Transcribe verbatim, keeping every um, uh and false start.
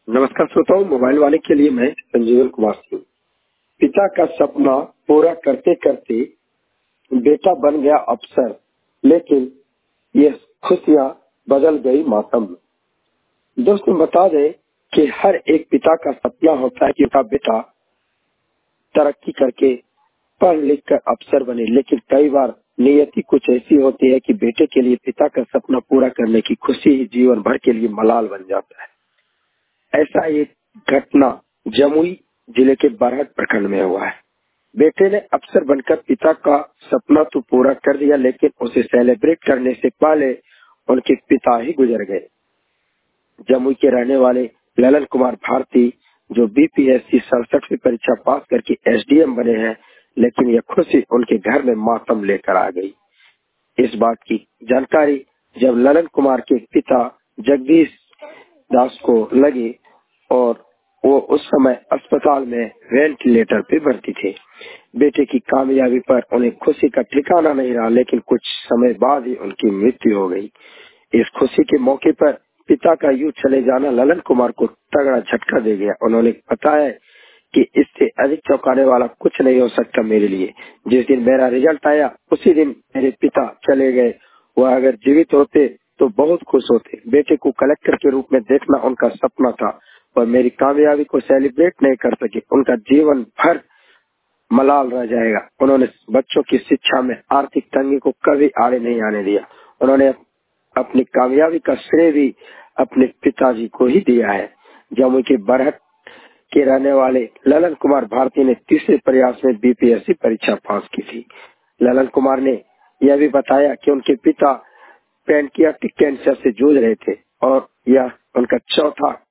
नमस्कार श्रोताओं, मोबाइल वाले के लिए मैं संजीवन कुमार सिंह। पिता का सपना पूरा करते करते बेटा बन गया अफसर, लेकिन ये खुशियां बदल गई मातम। दोस्तों, बता दें कि हर एक पिता का सपना होता है कि उसका बेटा तरक्की करके पढ़ लिख कर अफसर बने, लेकिन कई बार नियति कुछ ऐसी होती है कि बेटे के लिए पिता का सपना पूरा करने की खुशी ही जीवन भर के लिए मलाल बन जाता है। ऐसा एक घटना जमुई जिले के बरहट प्रखंड में हुआ है। बेटे ने अफसर बनकर पिता का सपना तो पूरा कर दिया, लेकिन उसे सेलिब्रेट करने से पहले उनके पिता ही गुजर गए। जमुई के रहने वाले ललन कुमार भारती, जो बीपीएससी सड़सठ में परीक्षा पास करके एसडीएम बने हैं, लेकिन यह खुशी उनके घर में मातम लेकर आ गई। इस बात की जानकारी जब ललन कुमार के पिता जगदीश दास को लगी और वो उस समय अस्पताल में वेंटिलेटर पे भर्ती थे। बेटे की कामयाबी पर उन्हें खुशी का ठिकाना नहीं रहा, लेकिन कुछ समय बाद ही उनकी मृत्यु हो गई। इस खुशी के मौके पर पिता का यूं चले जाना ललन कुमार को तगड़ा झटका दे गया। उन्होंने बताया कि इससे अधिक चौंकाने वाला कुछ नहीं हो सकता मेरे लिए। जिस दिन मेरा रिजल्ट आया उसी दिन मेरे पिता चले गए। वह अगर जीवित होते तो बहुत खुश होते। बेटे को कलेक्टर के रूप में देखना उनका सपना था और मेरी कामयाबी को सेलिब्रेट नहीं कर सके, उनका जीवन भर मलाल रह जाएगा। उन्होंने बच्चों की शिक्षा में आर्थिक तंगी को कभी आड़े नहीं आने दिया। उन्होंने अपनी कामयाबी का श्रेय भी अपने पिताजी को ही दिया है। जमुई के बरहट के रहने वाले ललन कुमार भारती ने तीसरे प्रयास में बीपीएससी परीक्षा पास की थी। ललन कुमार ने यह भी बताया कि उनके पिता पैनक्रियाटिक कैंसर से जूझ रहे थे और यह उनका चौथा